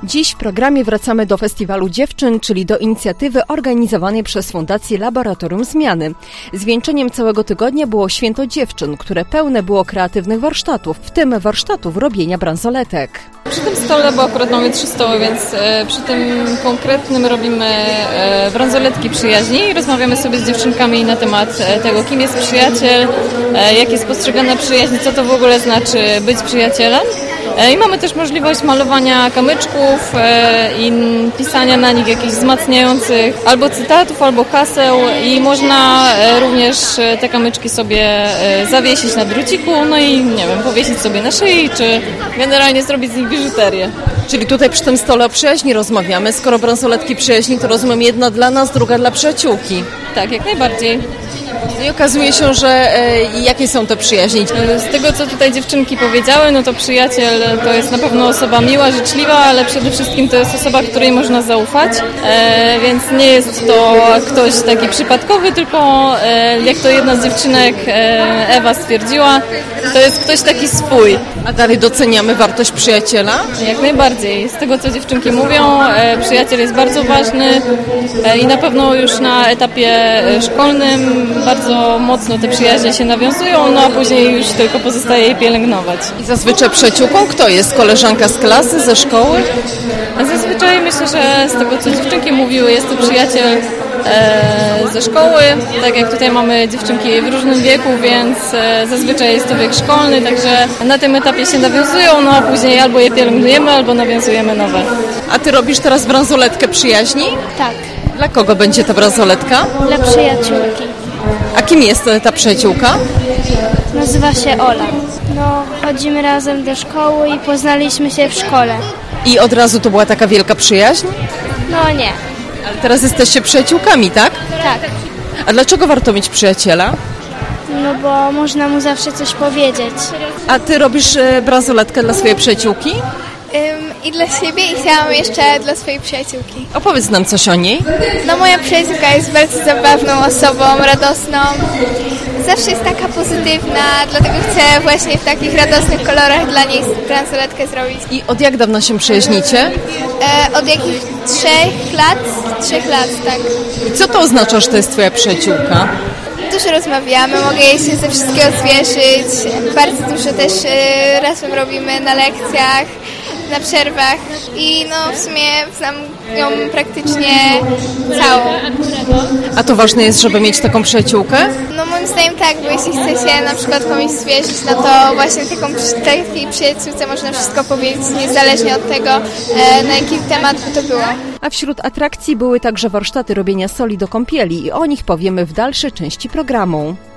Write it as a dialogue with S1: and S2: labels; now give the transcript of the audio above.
S1: Dziś w programie wracamy do Festiwalu Dziewczyn, czyli do inicjatywy organizowanej przez Fundację Laboratorium Zmiany. Zwieńczeniem całego tygodnia było Święto Dziewczyn, które pełne było kreatywnych warsztatów, w tym warsztatów robienia bransoletek.
S2: Przy tym stole, bo akurat mamy 3 stoły, więc przy tym konkretnym robimy bransoletki przyjaźni i rozmawiamy sobie z dziewczynkami na temat tego, kim jest przyjaciel, jak jest postrzegana przyjaźń, co to w ogóle znaczy być przyjacielem. I mamy też możliwość malowania kamyczków i pisania na nich jakichś wzmacniających albo cytatów, albo haseł i można również te kamyczki sobie zawiesić na druciku, no i nie wiem, powiesić sobie na szyi, czy generalnie zrobić z nich biżuterię.
S1: Czyli tutaj przy tym stole o przyjaźni rozmawiamy. Skoro bransoletki przyjaźni, to rozumiem, jedna dla nas, druga dla przyjaciółki.
S2: Tak, jak najbardziej.
S1: I okazuje się, że jakie są te przyjaźni?
S2: Z tego, co tutaj dziewczynki powiedziały, no to przyjaciel to jest na pewno osoba miła, życzliwa, ale przede wszystkim to jest osoba, której można zaufać, więc nie jest to ktoś taki przypadkowy, tylko jak to jedna z dziewczynek, Ewa, stwierdziła, to jest ktoś taki swój.
S1: A dalej doceniamy wartość przyjaciela?
S2: Jak najbardziej. Z tego, co dziewczynki mówią, przyjaciel jest bardzo ważny i na pewno już na etapie szkolnym bardzo mocno te przyjaźnie się nawiązują, no a później już tylko pozostaje je pielęgnować.
S1: I zazwyczaj przyjaciółką kto jest? Koleżanka z klasy, ze szkoły?
S2: Zazwyczaj myślę, że z tego, co dziewczynki mówiły, jest to przyjaciel ze szkoły. Tak jak tutaj mamy dziewczynki w różnym wieku, więc zazwyczaj jest to wiek szkolny, także na tym etapie się nawiązują, no a później albo je pielęgnujemy, albo nawiązujemy nowe.
S1: A ty robisz teraz bransoletkę przyjaźni?
S3: Tak,
S1: Dla kogo będzie ta bransoletka?
S3: dla przyjaciółki.
S1: A kim jest ta przyjaciółka?
S3: Nazywa się Ola. No, chodzimy razem do szkoły i poznaliśmy się w szkole.
S1: I od razu to była taka wielka przyjaźń?
S3: No nie.
S1: Ale teraz jesteście przyjaciółkami, tak?
S3: Tak,
S1: A dlaczego warto mieć przyjaciela?
S3: no bo można mu zawsze coś powiedzieć.
S1: A ty robisz bransoletkę dla swojej przyjaciółki?
S4: I dla siebie i chciałam jeszcze dla swojej przyjaciółki.
S1: Opowiedz nam coś o niej.
S4: No moja przyjaciółka jest bardzo zabawną osobą, radosną. Zawsze jest taka pozytywna, dlatego chcę właśnie w takich radosnych kolorach dla niej bransoletkę zrobić.
S1: I od jak dawna się przyjaźnicie?
S4: Od jakich 3 lat? 3 lat, tak.
S1: I co to oznacza, że to jest twoja przyjaciółka?
S4: Dużo rozmawiamy, mogę jej się ze wszystkiego zwieszyć. Bardzo dużo też razem robimy na lekcjach, na przerwach i no w sumie znam ją praktycznie całą.
S1: A to ważne jest, żeby mieć taką przyjaciółkę?
S4: No moim zdaniem tak, bo jeśli chce się na przykład komuś zwiesić, no to właśnie takiej przyjaciółce można wszystko powiedzieć, niezależnie od tego, na jaki temat by to było.
S1: A wśród atrakcji były także warsztaty robienia soli do kąpieli i o nich powiemy w dalszej części programu.